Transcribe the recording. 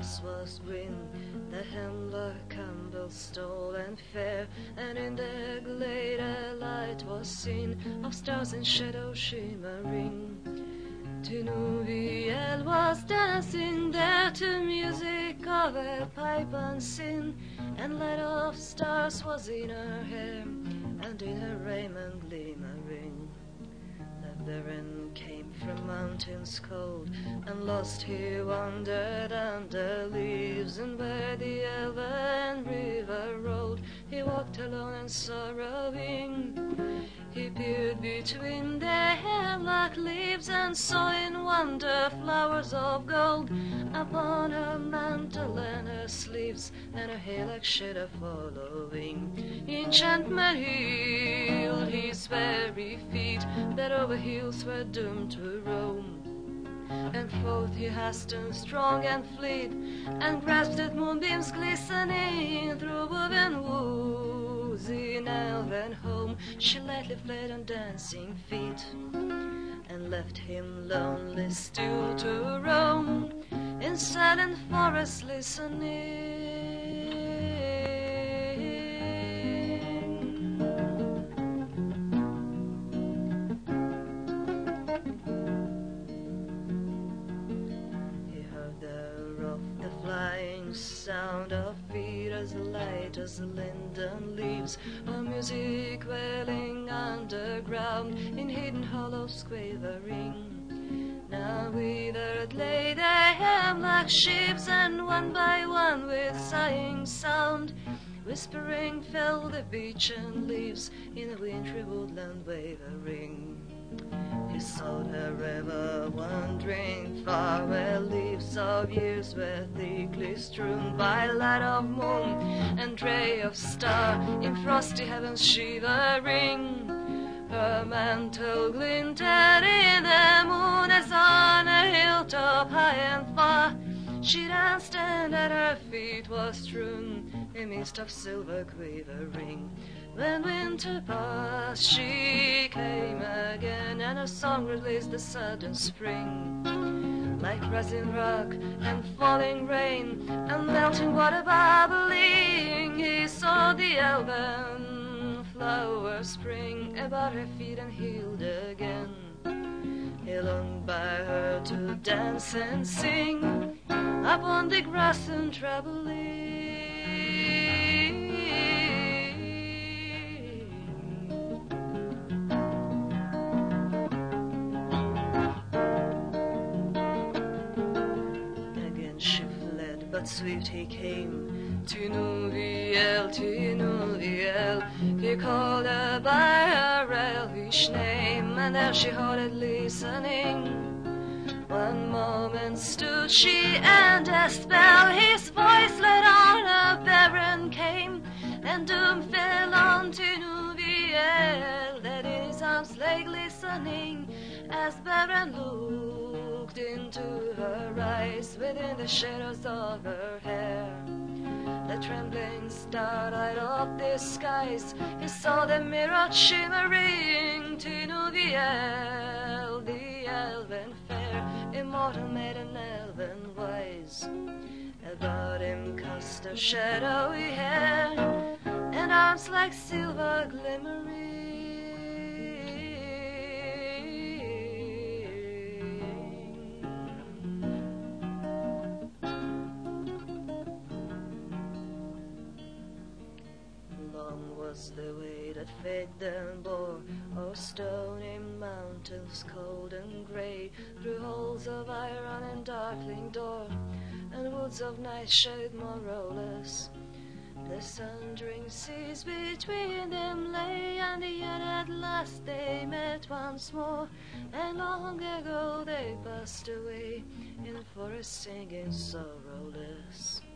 grass was green, the hemlock Campbell stole and fair, and in the glade a light was seen of stars in shadow shimmering. Tinuviel was dancing there to music of a pipe unseen, and light of stars was in her hair, and in her raiment glimmering. The Baron came from mountains cold, and lost he wandered under leaves, and where the elven river rolled, he walked alone and sorrowing. He peered between the hemlock leaves, and saw in wonder flowers of gold upon her mantle and her sleeves, and her hair like shadow following. Enchantment healed his very feet, that over hills were doomed to roam. And forth he hastened strong and fleet, and grasped at moonbeams glistening through woven woods in elven home. She lightly fled on dancing feet, and left him lonely still to roam in silent forest listening. He heard the rough, the flying sound of feet as light as linden leaves, or music wailing underground in hidden hollows quavering. Now withered lay the hemlock sheaves, and one by one with sighing sound, whispering fell the beechen leaves in the wintry woodland wavering. He sought her ever wandering far, where leaves of years were thickly strewn by light of moon and ray of star in frosty heavens shivering. Her mantle glinted in the moon as on a hilltop high and far. She danced, and at her feet was strewn a mist of silver quivering. When winter passed, she came again, and her song released the sudden spring. Like rising rock and falling rain and melting water bubbling, he saw the elven flower spring about her feet and healed again. He longed by her to dance and sing upon the grass and troubling. Again she fled, but swift he came. Tinuviel, Tinuviel, he called her by her elvish name, and there she halted listening. One moment stood she, and a spell his voice led on a Baron came, and doom fell on Tinuviel, that in his arms lay glistening, as Baron looked into her eyes within the shadows of her hair. The trembling starlight of the skies, he saw the mirror shimmering. Tinuviel, the elven fair, immortal maiden, elven wise. About him cast her shadowy hair, and arms like silver glimmering. Was the way that fate then bore o'er stony mountains cold and grey, through halls of iron and darkling door, and woods of night shade more rowless. The sundering seas between them lay, and yet at last they met once more, and long ago they passed away in the forest singing sorrowless.